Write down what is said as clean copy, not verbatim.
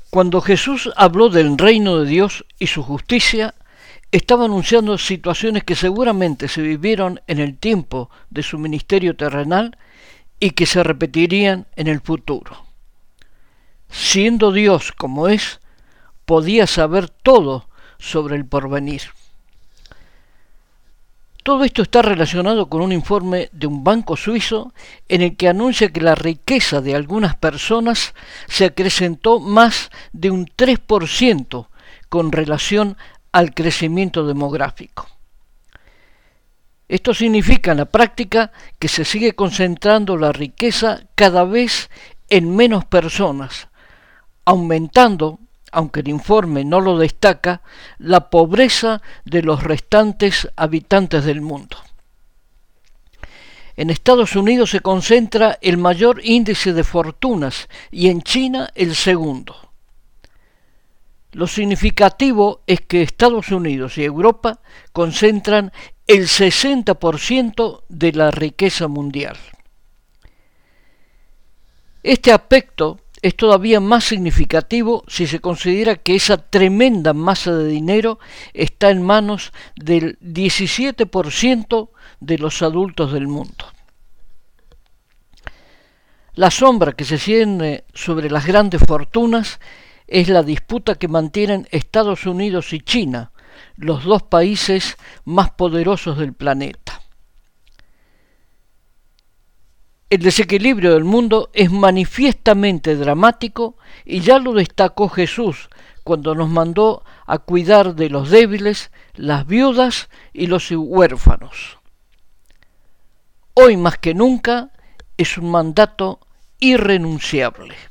Cuando Jesús habló del reino de Dios y su justicia, estaba anunciando situaciones que seguramente se vivieron en el tiempo de su ministerio terrenal y que se repetirían en el futuro. Siendo Dios como es, podía saber todo sobre el porvenir. Todo esto está relacionado con un informe de un banco suizo en el que anuncia que la riqueza de algunas personas se acrecentó más de un 3% con relación al crecimiento demográfico. Esto significa en la práctica que se sigue concentrando la riqueza cada vez en menos personas, aumentando, aunque el informe no lo destaca, la pobreza de los restantes habitantes del mundo. En Estados Unidos se concentra el mayor índice de fortunas y en China el segundo. Lo significativo es que Estados Unidos y Europa concentran el 60% de la riqueza mundial. Este aspecto es todavía más significativo si se considera que esa tremenda masa de dinero está en manos del 17% de los adultos del mundo. La sombra que se cierne sobre las grandes fortunas es la disputa que mantienen Estados Unidos y China, los dos países más poderosos del planeta. El desequilibrio del mundo es manifiestamente dramático y ya lo destacó Jesús cuando nos mandó a cuidar de los débiles, las viudas y los huérfanos. Hoy más que nunca es un mandato irrenunciable.